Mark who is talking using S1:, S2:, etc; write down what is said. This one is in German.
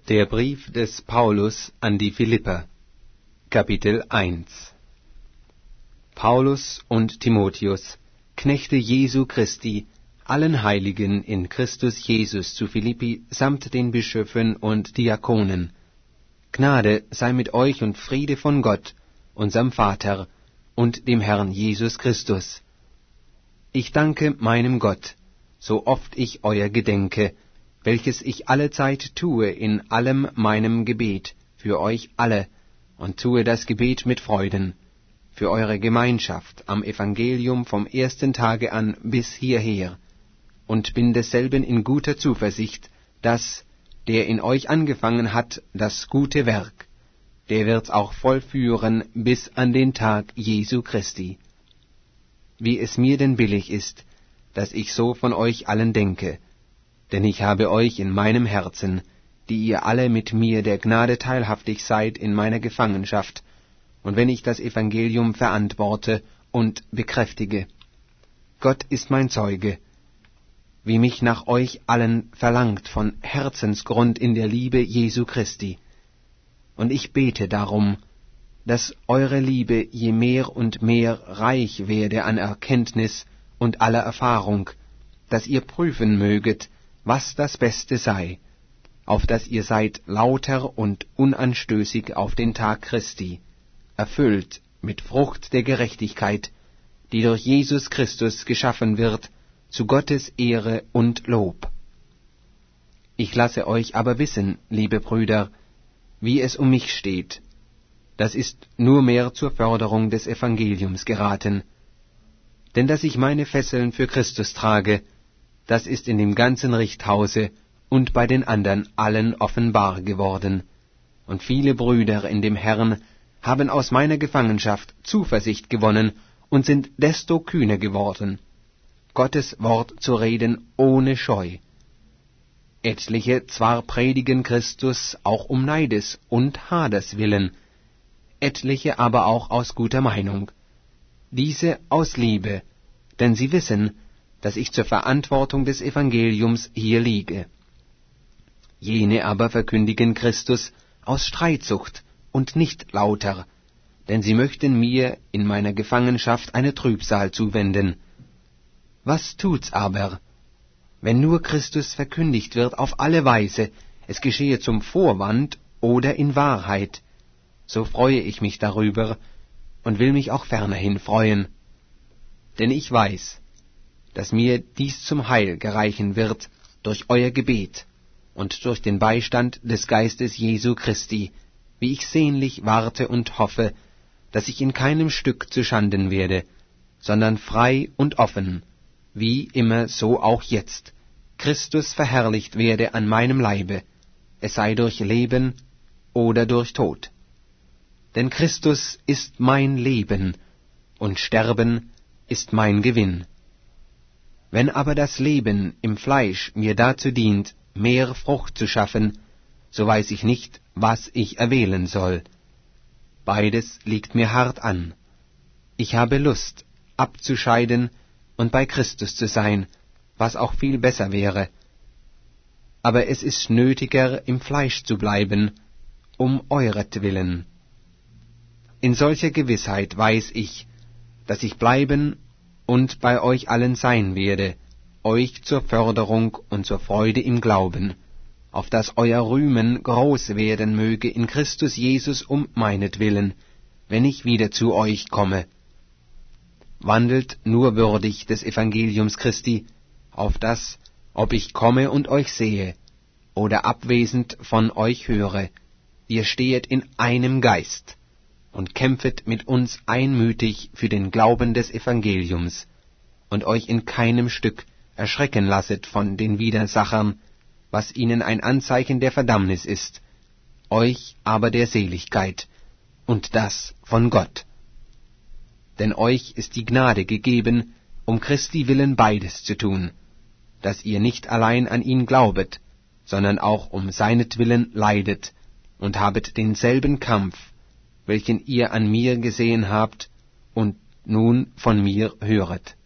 S1: Der Brief des Paulus an die Philipper, Kapitel 1. Paulus und Timotheus, Knechte Jesu Christi, allen Heiligen in Christus Jesus zu Philippi, samt den Bischöfen und Diakonen. Gnade sei mit euch und Friede von Gott, unserem Vater, und dem Herrn Jesus Christus. Ich danke meinem Gott, so oft ich euer gedenke, welches ich allezeit tue in allem meinem Gebet für euch alle, und tue das Gebet mit Freuden, für eure Gemeinschaft am Evangelium vom ersten Tage an bis hierher, und bin desselben in guter Zuversicht, dass, der in euch angefangen hat, das gute Werk, der wird's auch vollführen bis an den Tag Jesu Christi. Wie es mir denn billig ist, dass ich so von euch allen denke, denn ich habe euch in meinem Herzen, die ihr alle mit mir der Gnade teilhaftig seid in meiner Gefangenschaft, und wenn ich das Evangelium verantworte und bekräftige. Gott ist mein Zeuge, wie mich nach euch allen verlangt von Herzensgrund in der Liebe Jesu Christi. Und ich bete darum, dass eure Liebe je mehr und mehr reich werde an Erkenntnis und aller Erfahrung, dass ihr prüfen möget, was das Beste sei, auf dass ihr seid lauter und unanstößig auf den Tag Christi, erfüllt mit Frucht der Gerechtigkeit, die durch Jesus Christus geschaffen wird, zu Gottes Ehre und Lob. Ich lasse euch aber wissen, liebe Brüder, wie es um mich steht. Das ist nur mehr zur Förderung des Evangeliums geraten. Denn dass ich meine Fesseln für Christus trage, das ist in dem ganzen Richthause und bei den anderen allen offenbar geworden. Und viele Brüder in dem Herrn haben aus meiner Gefangenschaft Zuversicht gewonnen und sind desto kühner geworden, Gottes Wort zu reden ohne Scheu. Etliche zwar predigen Christus auch um Neides und Haders willen, etliche aber auch aus guter Meinung, diese aus Liebe, denn sie wissen, dass ich zur Verantwortung des Evangeliums hier liege. Jene aber verkündigen Christus aus Streitsucht und nicht lauter, denn sie möchten mir in meiner Gefangenschaft eine Trübsal zuwenden. Was tut's aber, wenn nur Christus verkündigt wird auf alle Weise, es geschehe zum Vorwand oder in Wahrheit, so freue ich mich darüber und will mich auch fernerhin freuen. Denn ich weiß, dass mir dies zum Heil gereichen wird durch euer Gebet und durch den Beistand des Geistes Jesu Christi, wie ich sehnlich warte und hoffe, dass ich in keinem Stück zuschanden werde, sondern frei und offen, wie immer so auch jetzt, Christus verherrlicht werde an meinem Leibe, es sei durch Leben oder durch Tod. Denn Christus ist mein Leben, und Sterben ist mein Gewinn. Wenn aber das Leben im Fleisch mir dazu dient, mehr Frucht zu schaffen, so weiß ich nicht, was ich erwählen soll. Beides liegt mir hart an. Ich habe Lust, abzuscheiden und bei Christus zu sein, was auch viel besser wäre. Aber es ist nötiger, im Fleisch zu bleiben, um euretwillen. In solcher Gewissheit weiß ich, dass ich bleiben und bei euch allen sein werde, euch zur Förderung und zur Freude im Glauben, auf dass euer Rühmen groß werden möge in Christus Jesus um meinetwillen, wenn ich wieder zu euch komme. Wandelt nur würdig des Evangeliums Christi, auf dass, ob ich komme und euch sehe, oder abwesend von euch höre, ihr stehet in einem Geist, und kämpfet mit uns einmütig für den Glauben des Evangeliums, und euch in keinem Stück erschrecken lasset von den Widersachern, was ihnen ein Anzeichen der Verdammnis ist, euch aber der Seligkeit, und das von Gott. Denn euch ist die Gnade gegeben, um Christi willen beides zu tun, dass ihr nicht allein an ihn glaubet, sondern auch um seinetwillen leidet, und habet denselben Kampf, welchen ihr an mir gesehen habt und nun von mir höret.